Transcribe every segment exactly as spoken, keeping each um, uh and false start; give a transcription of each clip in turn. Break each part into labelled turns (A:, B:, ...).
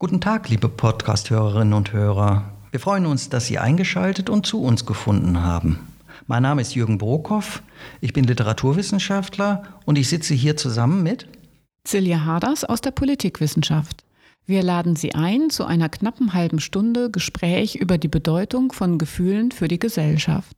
A: Guten Tag, liebe Podcast-Hörerinnen und Hörer. Wir freuen uns, dass Sie eingeschaltet und zu uns gefunden haben. Mein Name ist Jürgen Brockhoff, ich bin Literaturwissenschaftler und ich sitze hier zusammen mit
B: Silja Harders aus der Politikwissenschaft. Wir laden Sie ein zu einer knappen halben Stunde Gespräch über die Bedeutung von Gefühlen für die Gesellschaft.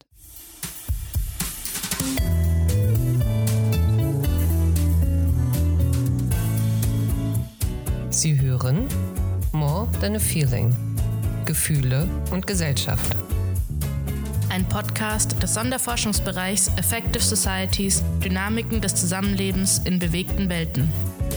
C: Sie hören More Than a Feeling – Gefühle und Gesellschaft.
D: Ein Podcast des Sonderforschungsbereichs Affective Societies – Dynamiken des Zusammenlebens in bewegten Welten.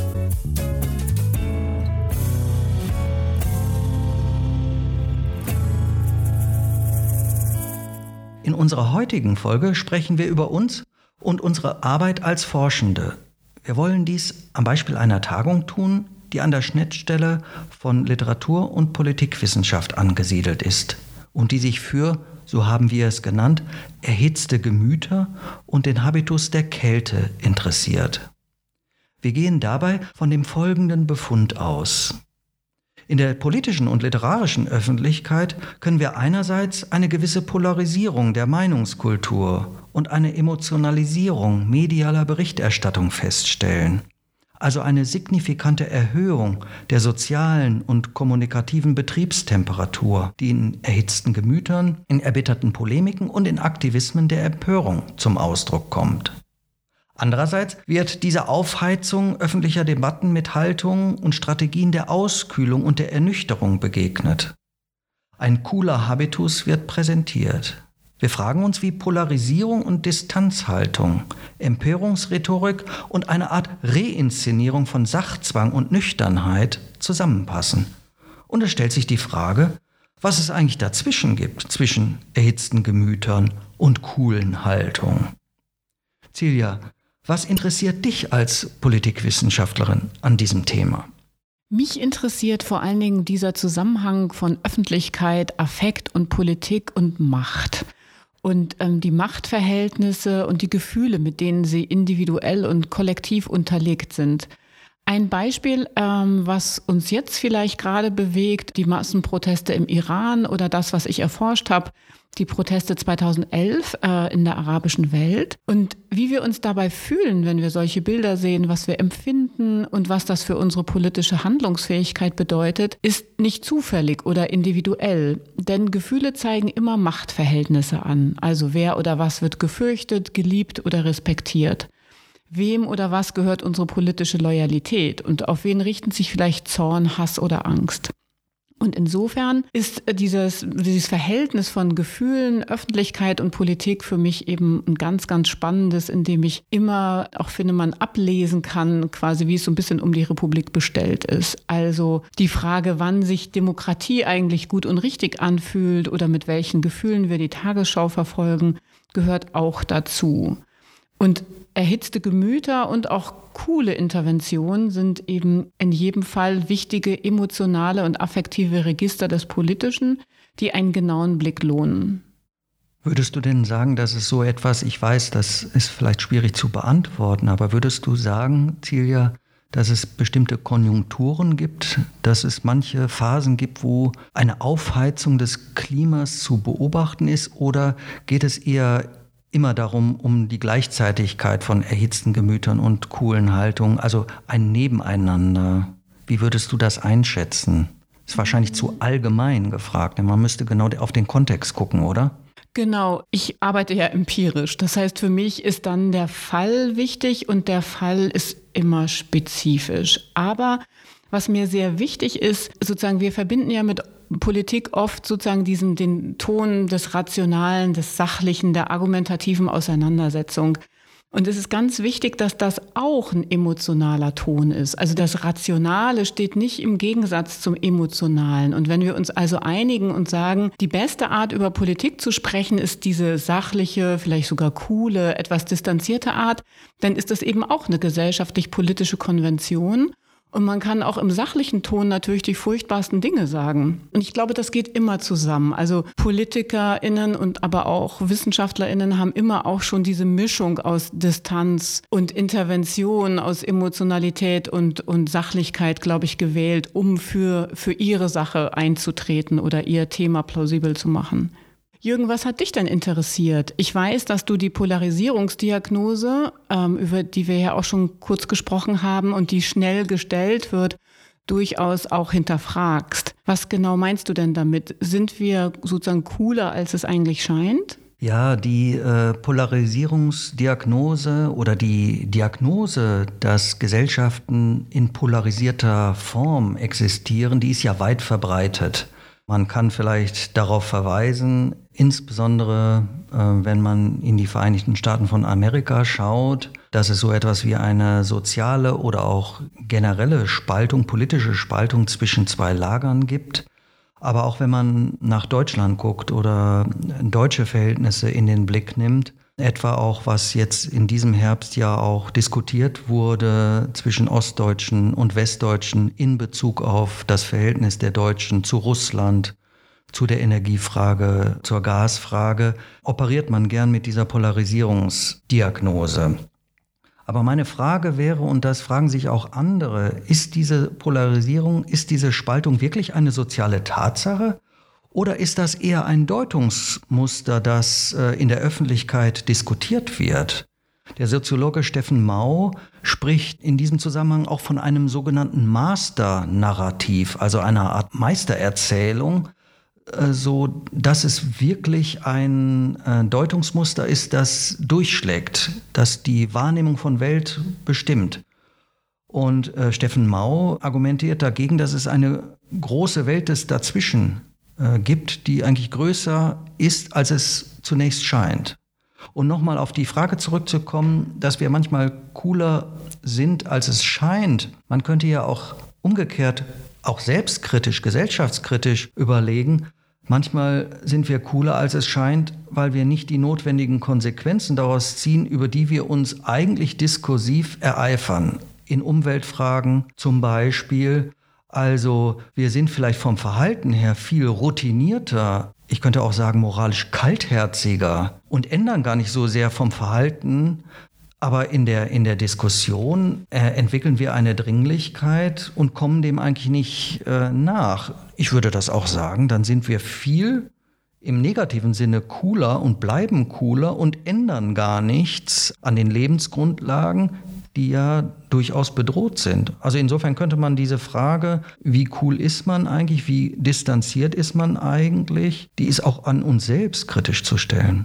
A: In unserer heutigen Folge sprechen wir über uns und unsere Arbeit als Forschende. Wir wollen dies am Beispiel einer Tagung tun, die an der Schnittstelle von Literatur und Politikwissenschaft angesiedelt ist und die sich für, so haben wir es genannt, erhitzte Gemüter und den Habitus der Kälte interessiert. Wir gehen dabei von dem folgenden Befund aus. In der politischen und literarischen Öffentlichkeit können wir einerseits eine gewisse Polarisierung der Meinungskultur und eine Emotionalisierung medialer Berichterstattung feststellen. Also eine signifikante Erhöhung der sozialen und kommunikativen Betriebstemperatur, die in erhitzten Gemütern, in erbitterten Polemiken und in Aktivismen der Empörung zum Ausdruck kommt. Andererseits wird diese Aufheizung öffentlicher Debatten mit Haltungen und Strategien der Auskühlung und der Ernüchterung begegnet. Ein cooler Habitus wird präsentiert. Wir fragen uns, wie Polarisierung und Distanzhaltung, Empörungsrhetorik und eine Art Reinszenierung von Sachzwang und Nüchternheit zusammenpassen. Und es stellt sich die Frage, was es eigentlich dazwischen gibt, zwischen erhitzten Gemütern und coolen Haltungen. Silja, was interessiert dich als Politikwissenschaftlerin an diesem Thema?
B: Mich interessiert vor allen Dingen dieser Zusammenhang von Öffentlichkeit, Affekt und Politik und Macht. Und ähm, die Machtverhältnisse und die Gefühle, mit denen sie individuell und kollektiv unterlegt sind. Ein Beispiel, ähm, was uns jetzt vielleicht gerade bewegt, die Massenproteste im Iran oder das, was ich erforscht habe, die Proteste zweitausendelf äh, in der arabischen Welt. Und wie wir uns dabei fühlen, wenn wir solche Bilder sehen, was wir empfinden und was das für unsere politische Handlungsfähigkeit bedeutet, ist nicht zufällig oder individuell. Denn Gefühle zeigen immer Machtverhältnisse an. Also wer oder was wird gefürchtet, geliebt oder respektiert. Wem oder was gehört unsere politische Loyalität und auf wen richten sich vielleicht Zorn, Hass oder Angst? Und insofern ist dieses, dieses Verhältnis von Gefühlen, Öffentlichkeit und Politik für mich eben ein ganz, ganz spannendes, in dem ich immer auch finde, man ablesen kann, quasi wie es so ein bisschen um die Republik bestellt ist. Also die Frage, wann sich Demokratie eigentlich gut und richtig anfühlt oder mit welchen Gefühlen wir die Tagesschau verfolgen, gehört auch dazu. Und erhitzte Gemüter und auch coole Interventionen sind eben in jedem Fall wichtige emotionale und affektive Register des Politischen, die einen genauen Blick lohnen.
A: Würdest du denn sagen, dass es so etwas, ich weiß, das ist vielleicht schwierig zu beantworten, aber würdest du sagen, Silja, dass es bestimmte Konjunkturen gibt, dass es manche Phasen gibt, wo eine Aufheizung des Klimas zu beobachten ist, oder geht es eher immer darum, um die Gleichzeitigkeit von erhitzten Gemütern und coolen Haltungen, also ein Nebeneinander? Wie würdest du das einschätzen? Ist wahrscheinlich zu allgemein gefragt, denn man müsste genau auf den Kontext gucken, oder?
B: Genau, ich arbeite ja empirisch. Das heißt, für mich ist dann der Fall wichtig und der Fall ist immer spezifisch. Aber was mir sehr wichtig ist, sozusagen, wir verbinden ja mit Politik oft sozusagen diesen, den Ton des Rationalen, des Sachlichen, der argumentativen Auseinandersetzung. Und es ist ganz wichtig, dass das auch ein emotionaler Ton ist. Also das Rationale steht nicht im Gegensatz zum Emotionalen. Und wenn wir uns also einigen und sagen, die beste Art, über Politik zu sprechen, ist diese sachliche, vielleicht sogar coole, etwas distanzierte Art, dann ist das eben auch eine gesellschaftlich-politische Konvention. Und man kann auch im sachlichen Ton natürlich die furchtbarsten Dinge sagen. Und ich glaube, das geht immer zusammen. Also PolitikerInnen und aber auch WissenschaftlerInnen haben immer auch schon diese Mischung aus Distanz und Intervention, aus Emotionalität und, und Sachlichkeit, glaube ich, gewählt, um für, für ihre Sache einzutreten oder ihr Thema plausibel zu machen. Jürgen, was hat dich denn interessiert? Ich weiß, dass du die Polarisierungsdiagnose, ähm, über die wir ja auch schon kurz gesprochen haben und die schnell gestellt wird, durchaus auch hinterfragst. Was genau meinst du denn damit? Sind wir sozusagen cooler, als es eigentlich scheint?
A: Ja, die äh, Polarisierungsdiagnose oder die Diagnose, dass Gesellschaften in polarisierter Form existieren, die ist ja weit verbreitet. Man kann vielleicht darauf verweisen, insbesondere äh, wenn man in die Vereinigten Staaten von Amerika schaut, dass es so etwas wie eine soziale oder auch generelle Spaltung, politische Spaltung zwischen zwei Lagern gibt. Aber auch wenn man nach Deutschland guckt oder deutsche Verhältnisse in den Blick nimmt, etwa auch, was jetzt in diesem Herbst ja auch diskutiert wurde zwischen Ostdeutschen und Westdeutschen in Bezug auf das Verhältnis der Deutschen zu Russland, zu der Energiefrage, zur Gasfrage, operiert man gern mit dieser Polarisierungsdiagnose. Aber meine Frage wäre, und das fragen sich auch andere, ist diese Polarisierung, ist diese Spaltung wirklich eine soziale Tatsache? Oder ist das eher ein Deutungsmuster, das äh, in der Öffentlichkeit diskutiert wird? Der Soziologe Steffen Mau spricht in diesem Zusammenhang auch von einem sogenannten Master-Narrativ, also einer Art Meistererzählung, äh, so dass es wirklich ein äh, Deutungsmuster ist, das durchschlägt, das die Wahrnehmung von Welt bestimmt. Und äh, Steffen Mau argumentiert dagegen, dass es eine große Welt des Dazwischen gibt, die eigentlich größer ist, als es zunächst scheint. Und nochmal auf die Frage zurückzukommen, dass wir manchmal cooler sind, als es scheint. Man könnte ja auch umgekehrt, auch selbstkritisch, gesellschaftskritisch überlegen, manchmal sind wir cooler, als es scheint, weil wir nicht die notwendigen Konsequenzen daraus ziehen, über die wir uns eigentlich diskursiv ereifern. In Umweltfragen zum Beispiel. Also wir sind vielleicht vom Verhalten her viel routinierter, ich könnte auch sagen moralisch kaltherziger und ändern gar nicht so sehr vom Verhalten, aber in der, in der Diskussion äh, entwickeln wir eine Dringlichkeit und kommen dem eigentlich nicht äh, nach. Ich würde das auch sagen, dann sind wir viel im negativen Sinne cooler und bleiben cooler und ändern gar nichts an den Lebensgrundlagen, die ja durchaus bedroht sind. Also insofern könnte man diese Frage, wie cool ist man eigentlich, wie distanziert ist man eigentlich, die ist auch an uns selbst kritisch zu stellen.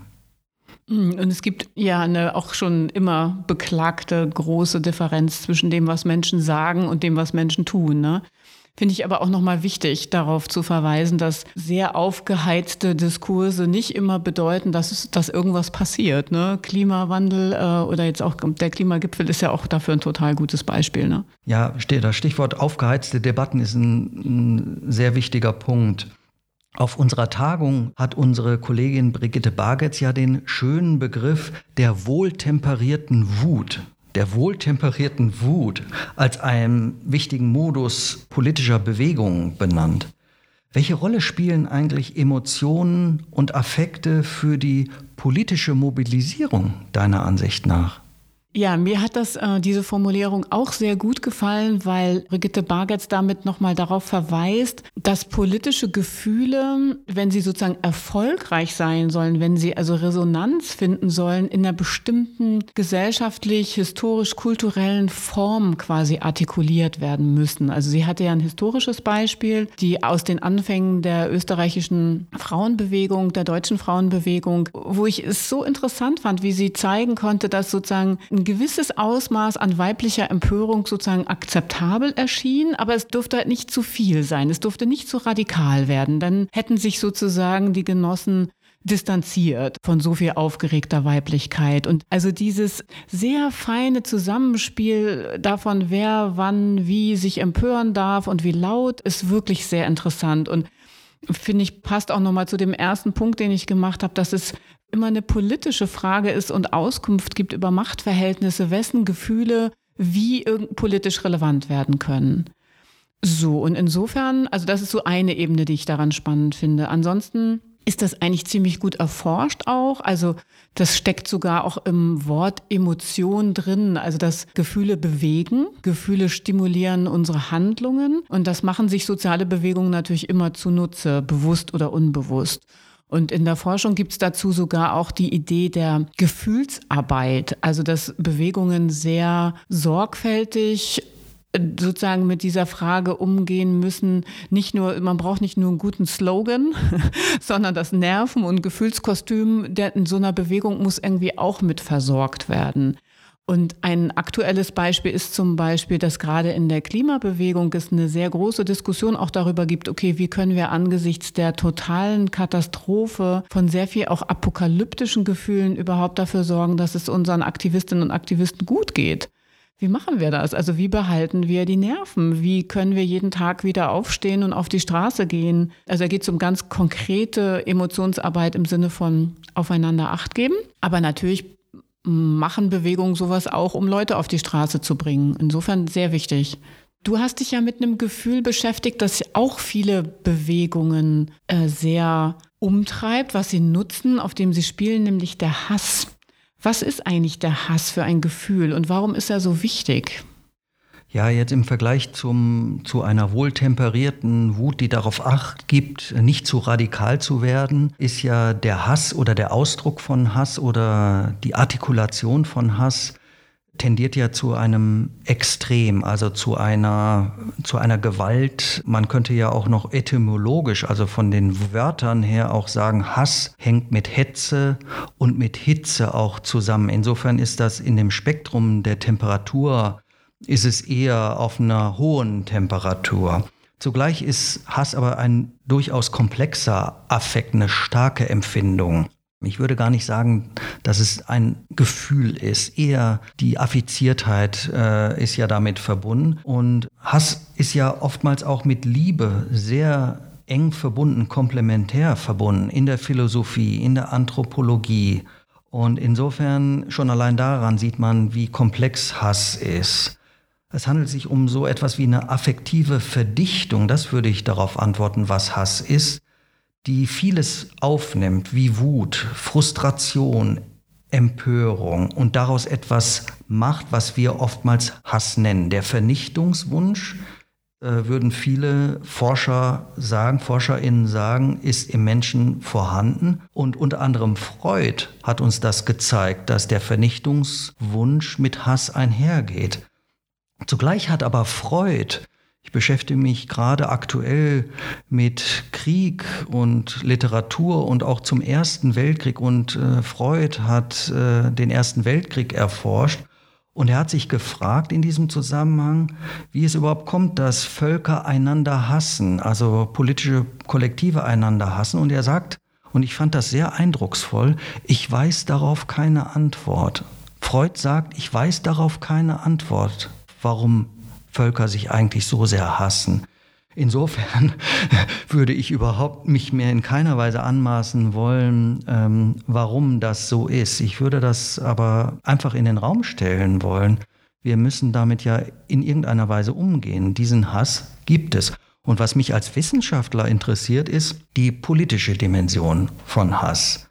B: Und es gibt ja eine auch schon immer beklagte große Differenz zwischen dem, was Menschen sagen und dem, was Menschen tun, ne? Finde ich aber auch nochmal wichtig, darauf zu verweisen, dass sehr aufgeheizte Diskurse nicht immer bedeuten, dass, dass irgendwas passiert. Ne? Klimawandel äh, oder jetzt auch der Klimagipfel ist ja auch dafür ein total gutes Beispiel. Ne?
A: Ja, das Stichwort aufgeheizte Debatten ist ein, ein sehr wichtiger Punkt. Auf unserer Tagung hat unsere Kollegin Brigitte Bargetz ja den schönen Begriff der wohltemperierten Wut der wohltemperierten Wut als einen wichtigen Modus politischer Bewegung benannt. Welche Rolle spielen eigentlich Emotionen und Affekte für die politische Mobilisierung deiner Ansicht nach?
B: Ja, mir hat das äh, diese Formulierung auch sehr gut gefallen, weil Brigitte Bargetz damit nochmal darauf verweist, dass politische Gefühle, wenn sie sozusagen erfolgreich sein sollen, wenn sie also Resonanz finden sollen, in einer bestimmten gesellschaftlich, historisch, kulturellen Form quasi artikuliert werden müssen. Also sie hatte ja ein historisches Beispiel, die aus den Anfängen der österreichischen Frauenbewegung, der deutschen Frauenbewegung, wo ich es so interessant fand, wie sie zeigen konnte, dass sozusagen ein gewisses Ausmaß an weiblicher Empörung sozusagen akzeptabel erschien, aber es durfte halt nicht zu viel sein, es durfte nicht zu radikal werden. Dann hätten sich sozusagen die Genossen distanziert von so viel aufgeregter Weiblichkeit. Und also dieses sehr feine Zusammenspiel davon, wer wann wie sich empören darf und wie laut, ist wirklich sehr interessant. Und finde ich, passt auch nochmal zu dem ersten Punkt, den ich gemacht habe, dass es immer eine politische Frage ist und Auskunft gibt über Machtverhältnisse, wessen Gefühle wie politisch relevant werden können. So, und insofern, also das ist so eine Ebene, die ich daran spannend finde. Ansonsten ist das eigentlich ziemlich gut erforscht auch. Also das steckt sogar auch im Wort Emotion drin. Also dass Gefühle bewegen, Gefühle stimulieren unsere Handlungen. Und das machen sich soziale Bewegungen natürlich immer zunutze, bewusst oder unbewusst. Und in der Forschung gibt es dazu sogar auch die Idee der Gefühlsarbeit. Also dass Bewegungen sehr sorgfältig sozusagen mit dieser Frage umgehen müssen, nicht nur, man braucht nicht nur einen guten Slogan, sondern das Nerven- und Gefühlskostüm der in so einer Bewegung muss irgendwie auch mit versorgt werden. Und ein aktuelles Beispiel ist zum Beispiel, dass gerade in der Klimabewegung es eine sehr große Diskussion auch darüber gibt, okay, wie können wir angesichts der totalen Katastrophe von sehr viel auch apokalyptischen Gefühlen überhaupt dafür sorgen, dass es unseren Aktivistinnen und Aktivisten gut geht. Wie machen wir das? Also wie behalten wir die Nerven? Wie können wir jeden Tag wieder aufstehen und auf die Straße gehen? Also da geht es um ganz konkrete Emotionsarbeit im Sinne von aufeinander Acht geben. Aber natürlich machen Bewegungen sowas auch, um Leute auf die Straße zu bringen. Insofern sehr wichtig. Du hast dich ja mit einem Gefühl beschäftigt, das auch viele Bewegungen äh, sehr umtreibt, was sie nutzen, auf dem sie spielen, nämlich der Hass. Was ist eigentlich der Hass für ein Gefühl und warum ist er so wichtig?
A: Ja, jetzt im Vergleich zum, zu einer wohltemperierten Wut, die darauf Acht gibt, nicht zu radikal zu werden, ist ja der Hass oder der Ausdruck von Hass oder die Artikulation von Hass tendiert ja zu einem Extrem, also zu einer, zu einer Gewalt. Man könnte ja auch noch etymologisch, also von den Wörtern her auch sagen, Hass hängt mit Hetze und mit Hitze auch zusammen. Insofern ist das in dem Spektrum der Temperatur, ist es eher auf einer hohen Temperatur. Zugleich ist Hass aber ein durchaus komplexer Affekt, eine starke Empfindung. Ich würde gar nicht sagen, dass es ein Gefühl ist. Eher die Affiziertheit äh, ist ja damit verbunden. Und Hass ist ja oftmals auch mit Liebe sehr eng verbunden, komplementär verbunden in der Philosophie, in der Anthropologie. Und insofern schon allein daran sieht man, wie komplex Hass ist. Es handelt sich um so etwas wie eine affektive Verdichtung. Das würde ich darauf antworten, was Hass ist, die vieles aufnimmt, wie Wut, Frustration, Empörung und daraus etwas macht, was wir oftmals Hass nennen. Der Vernichtungswunsch, äh, würden viele Forscher sagen, ForscherInnen sagen, ist im Menschen vorhanden. Und unter anderem Freud hat uns das gezeigt, dass der Vernichtungswunsch mit Hass einhergeht. Zugleich hat aber Freud, ich beschäftige mich gerade aktuell mit Krieg und Literatur und auch zum Ersten Weltkrieg. Und äh, Freud hat äh, den Ersten Weltkrieg erforscht. Und er hat sich gefragt in diesem Zusammenhang, wie es überhaupt kommt, dass Völker einander hassen, also politische Kollektive einander hassen. Und er sagt, und ich fand das sehr eindrucksvoll, ich weiß darauf keine Antwort. Freud sagt, ich weiß darauf keine Antwort, warum Völker sich eigentlich so sehr hassen. Insofern würde ich überhaupt mich mehr in keiner Weise anmaßen wollen, ähm, warum das so ist. Ich würde das aber einfach in den Raum stellen wollen. Wir müssen damit ja in irgendeiner Weise umgehen. Diesen Hass gibt es. Und was mich als Wissenschaftler interessiert, ist die politische Dimension von Hass.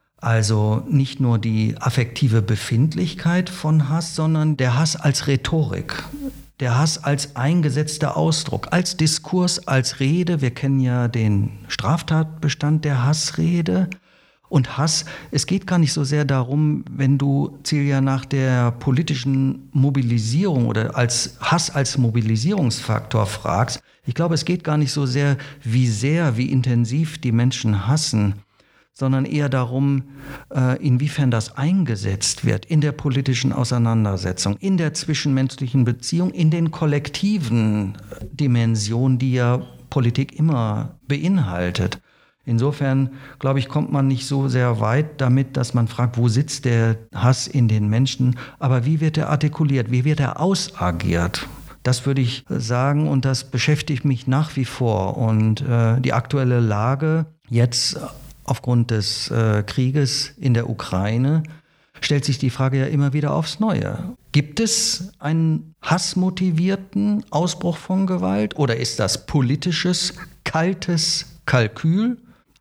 A: Also nicht nur die affektive Befindlichkeit von Hass, sondern der Hass als Rhetorik. Der Hass als eingesetzter Ausdruck, als Diskurs, als Rede. Wir kennen ja den Straftatbestand der Hassrede. Und Hass, es geht gar nicht so sehr darum, wenn du, Celia, nach der politischen Mobilisierung oder als Hass als Mobilisierungsfaktor fragst. Ich glaube, es geht gar nicht so sehr, wie sehr, wie intensiv die Menschen hassen, sondern eher darum, inwiefern das eingesetzt wird in der politischen Auseinandersetzung, in der zwischenmenschlichen Beziehung, in den kollektiven Dimensionen, die ja Politik immer beinhaltet. Insofern, glaube ich, kommt man nicht so sehr weit damit, dass man fragt, wo sitzt der Hass in den Menschen, aber wie wird er artikuliert, wie wird er ausagiert? Das würde ich sagen und das beschäftigt mich nach wie vor. Und äh, die aktuelle Lage jetzt aufgrund des äh, Krieges in der Ukraine stellt sich die Frage ja immer wieder aufs Neue. Gibt es einen hassmotivierten Ausbruch von Gewalt oder ist das politisches, kaltes Kalkül,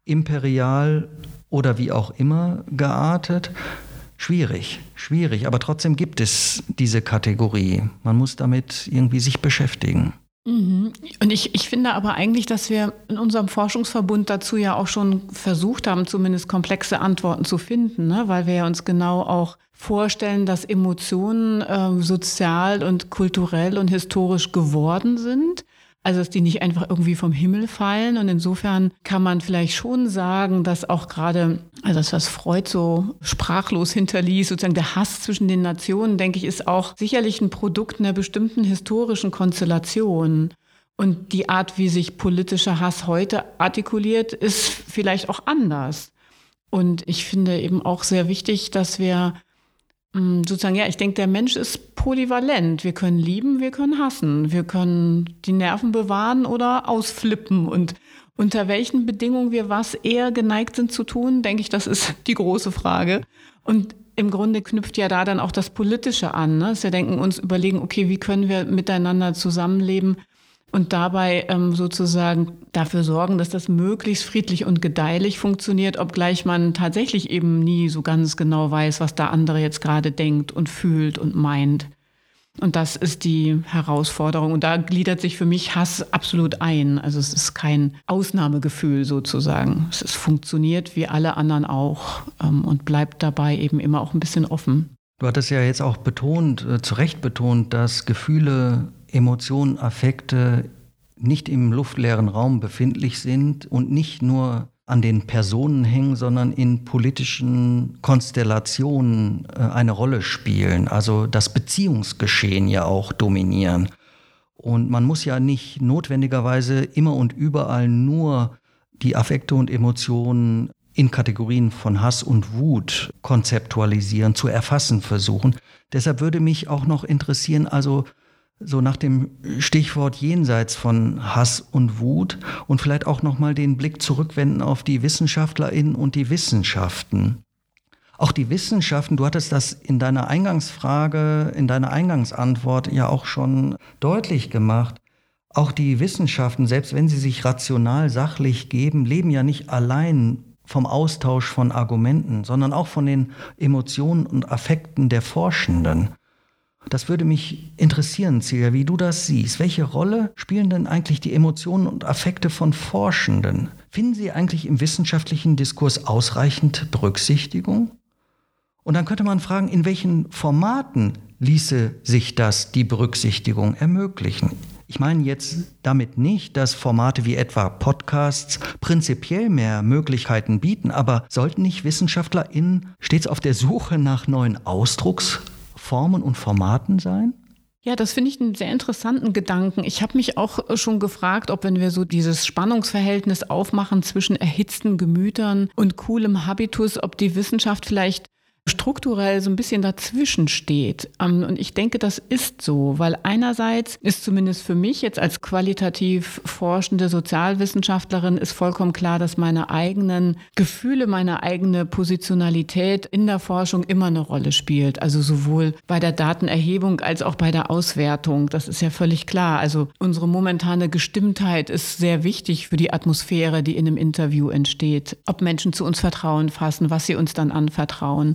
A: imperial oder wie auch immer geartet? Schwierig, schwierig, aber trotzdem gibt es diese Kategorie. Man muss damit irgendwie sich beschäftigen.
B: Mhm. Und ich, ich finde aber eigentlich, dass wir in unserem Forschungsverbund dazu ja auch schon versucht haben, zumindest komplexe Antworten zu finden, ne? Weil wir ja uns genau auch vorstellen, dass Emotionen äh, sozial und kulturell und historisch geworden sind. Also dass die nicht einfach irgendwie vom Himmel fallen. Und insofern kann man vielleicht schon sagen, dass auch gerade, also das, was Freud so sprachlos hinterließ, sozusagen der Hass zwischen den Nationen, denke ich, ist auch sicherlich ein Produkt einer bestimmten historischen Konstellation. Und die Art, wie sich politischer Hass heute artikuliert, ist vielleicht auch anders. Und ich finde eben auch sehr wichtig, dass wir sozusagen, ja, ich denke, der Mensch ist polyvalent. Wir können lieben, wir können hassen. Wir können die Nerven bewahren oder ausflippen. Und unter welchen Bedingungen wir was eher geneigt sind zu tun, denke ich, das ist die große Frage. Und im Grunde knüpft ja da dann auch das Politische an, ne? Dass wir denken, uns überlegen, okay, wie können wir miteinander zusammenleben und dabei ähm, sozusagen dafür sorgen, dass das möglichst friedlich und gedeihlich funktioniert, obgleich man tatsächlich eben nie so ganz genau weiß, was der andere jetzt gerade denkt und fühlt und meint. Und das ist die Herausforderung. Und da gliedert sich für mich Hass absolut ein. Also es ist kein Ausnahmegefühl sozusagen. Es ist, funktioniert wie alle anderen auch ähm, und bleibt dabei eben immer auch ein bisschen offen.
A: Du hattest ja jetzt auch betont, äh, zu Recht betont, dass Gefühle, Emotionen, Affekte nicht im luftleeren Raum befindlich sind und nicht nur an den Personen hängen, sondern in politischen Konstellationen äh, eine Rolle spielen. Also das Beziehungsgeschehen ja auch dominieren. Und man muss ja nicht notwendigerweise immer und überall nur die Affekte und Emotionen in Kategorien von Hass und Wut konzeptualisieren, zu erfassen versuchen. Deshalb würde mich auch noch interessieren, also so nach dem Stichwort jenseits von Hass und Wut und vielleicht auch nochmal den Blick zurückwenden auf die WissenschaftlerInnen und die Wissenschaften. Auch die Wissenschaften, du hattest das in deiner Eingangsfrage, in deiner Eingangsantwort ja auch schon deutlich gemacht. Auch die Wissenschaften, selbst wenn sie sich rational sachlich geben, leben ja nicht allein vom Austausch von Argumenten, sondern auch von den Emotionen und Affekten der Forschenden. Das würde mich interessieren, Celia, wie du das siehst. Welche Rolle spielen denn eigentlich die Emotionen und Affekte von Forschenden? Finden sie eigentlich im wissenschaftlichen Diskurs ausreichend Berücksichtigung? Und dann könnte man fragen, in welchen Formaten ließe sich das, die Berücksichtigung, ermöglichen? Ich meine jetzt damit nicht, dass Formate wie etwa Podcasts prinzipiell mehr Möglichkeiten bieten, aber sollten nicht WissenschaftlerInnen stets auf der Suche nach neuen Ausdrucksformen und Formaten sein?
B: Ja, das finde ich einen sehr interessanten Gedanken. Ich habe mich auch schon gefragt, ob, wenn wir so dieses Spannungsverhältnis aufmachen zwischen erhitzten Gemütern und coolem Habitus, ob die Wissenschaft vielleicht strukturell so ein bisschen dazwischen steht. Und ich denke, das ist so, weil einerseits ist zumindest für mich jetzt als qualitativ forschende Sozialwissenschaftlerin ist vollkommen klar, dass meine eigenen Gefühle, meine eigene Positionalität in der Forschung immer eine Rolle spielt. Also sowohl bei der Datenerhebung als auch bei der Auswertung. Das ist ja völlig klar. Also unsere momentane Gestimmtheit ist sehr wichtig für die Atmosphäre, die in einem Interview entsteht. Ob Menschen zu uns Vertrauen fassen, was sie uns dann anvertrauen.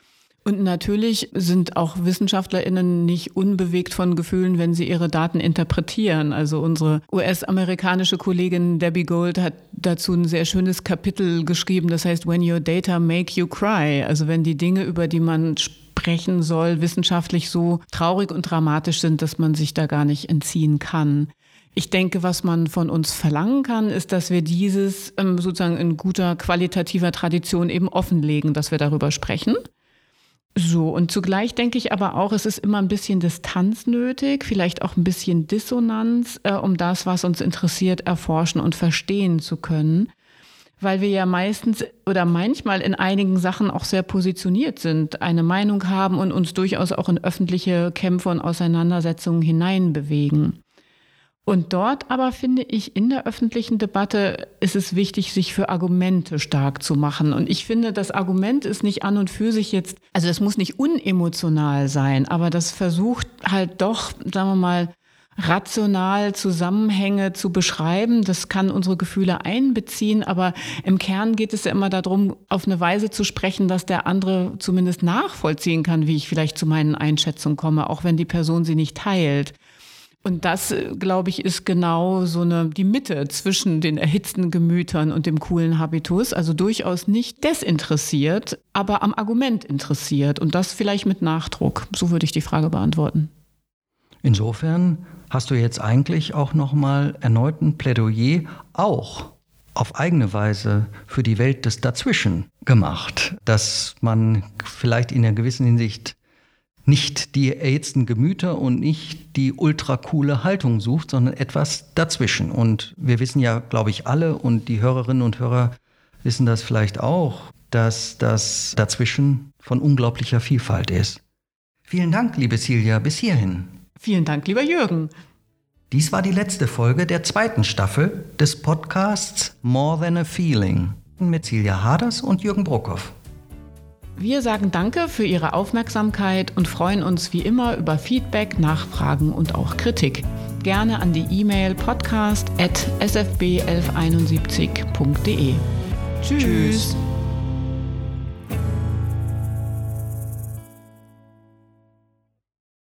B: Und natürlich sind auch WissenschaftlerInnen nicht unbewegt von Gefühlen, wenn sie ihre Daten interpretieren. Also unsere U S-amerikanische Kollegin Debbie Gold hat dazu ein sehr schönes Kapitel geschrieben, das heißt When Your Data Make You Cry. Also wenn die Dinge, über die man sprechen soll, wissenschaftlich so traurig und dramatisch sind, dass man sich da gar nicht entziehen kann. Ich denke, was man von uns verlangen kann, ist, dass wir dieses ähm, sozusagen in guter qualitativer Tradition eben offenlegen, dass wir darüber sprechen. So, und zugleich denke ich aber auch, es ist immer ein bisschen Distanz nötig, vielleicht auch ein bisschen Dissonanz, äh, um das, was uns interessiert, erforschen und verstehen zu können. Weil wir ja meistens oder manchmal in einigen Sachen auch sehr positioniert sind, eine Meinung haben und uns durchaus auch in öffentliche Kämpfe und Auseinandersetzungen hineinbewegen. Und dort aber finde ich, in der öffentlichen Debatte ist es wichtig, sich für Argumente stark zu machen. Und ich finde, das Argument ist nicht an und für sich jetzt, also es muss nicht unemotional sein, aber das versucht halt doch, sagen wir mal, rational Zusammenhänge zu beschreiben. Das kann unsere Gefühle einbeziehen, aber im Kern geht es ja immer darum, auf eine Weise zu sprechen, dass der andere zumindest nachvollziehen kann, wie ich vielleicht zu meinen Einschätzungen komme, auch wenn die Person sie nicht teilt. Und das, glaube ich, ist genau so eine, die Mitte zwischen den erhitzten Gemütern und dem coolen Habitus. Also durchaus nicht desinteressiert, aber am Argument interessiert. Und das vielleicht mit Nachdruck. So würde ich die Frage beantworten.
A: Insofern hast du jetzt eigentlich auch nochmal erneut ein Plädoyer auch auf eigene Weise für die Welt des Dazwischen gemacht, dass man vielleicht in einer gewissen Hinsicht nicht die erhitzten Gemüter und nicht die ultracoole Haltung sucht, sondern etwas dazwischen. Und wir wissen ja, glaube ich, alle und die Hörerinnen und Hörer wissen das vielleicht auch, dass das Dazwischen von unglaublicher Vielfalt ist. Vielen Dank, liebe Silja, bis hierhin.
B: Vielen Dank, lieber Jürgen.
A: Dies war die letzte Folge der zweiten Staffel des Podcasts More Than a Feeling mit Silja Haders und Jürgen Brockhoff.
B: Wir sagen Danke für Ihre Aufmerksamkeit und freuen uns wie immer über Feedback, Nachfragen und auch Kritik. Gerne an die E-Mail podcast at s f b elf einundsiebzig punkt d e. Tschüss. Tschüss.